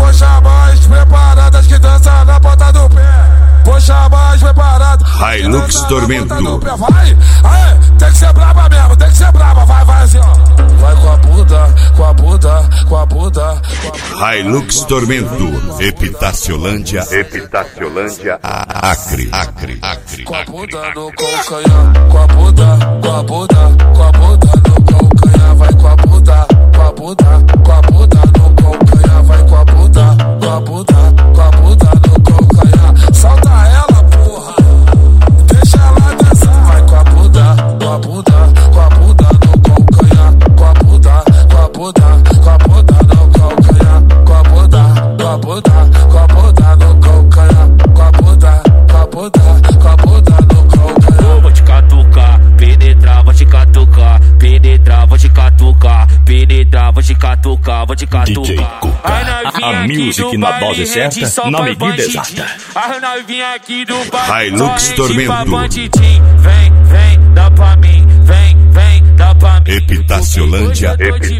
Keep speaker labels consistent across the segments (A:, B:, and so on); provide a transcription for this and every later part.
A: Puxa mais preparadas que dança na ponta do pé. Puxa mais preparado.
B: Hilux Tormento.
A: Vai, aê, tem que ser braba mesmo, tem que ser braba. Vai assim, ó. Vai com a bunda, com a bunda, com a bunda.
B: Hilux Tormento. Epitáciolândia, Acre.
A: Com a bunda no calcanhar, com a bunda, com a bunda, com a bunda no calcanhar. Vai com a bunda, com a bunda, com a bunda no calcanhar. Vai com a bunda, com a bunda, com a bunda no calcanhar. Solta ela, porra, deixa ela dançar. Vai com a bunda, com a bunda, com a bunda no calcanhar. Com a bunda, com a bunda, com a bunda no calcanhar. Com a bunda, com a bunda, com a bunda no calcanhar. Com a bunda, com a bunda, com a bunda no calcanhar.
C: Vou te catucar, penetrar, vou te catucar, penetrar, vou te catucar, penetrar, vou te catucar, vou te catucar.
D: DJ Cuca, a music na dose certa, na medida exata.
C: A novinha aqui do baile,
B: Hilux Tormento.
C: Vem, dá pra mim, vem, dá pra mim.
B: Epitáciolândia, Acre.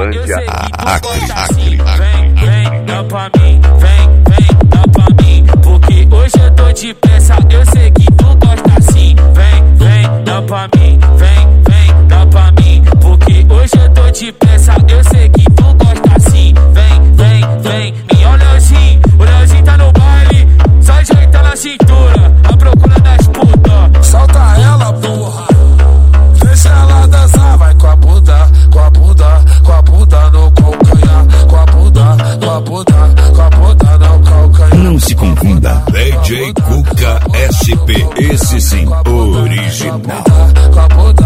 C: Vem, dá pra mim, vem, dá pra mim. Porque hoje eu tô de peça, eu sei que tu gosta assim. Vem, dá pra mim, vem, dá pra mim. Porque hoje eu tô de peça, eu sei que tu gosta assim. Vem, minha o Leozinho tá no baile, só ajeita na cintura, à procura das putas.
A: Solta ela, porra, deixa ela dançar. Vai com a bunda, com a bunda, com a bunda no calcanhar. Com a bunda, com a bunda, com a bunda no calcanhar.
D: Não se confunda.
B: DJ Cuca SP, esse sim, original.
A: Com a bunda,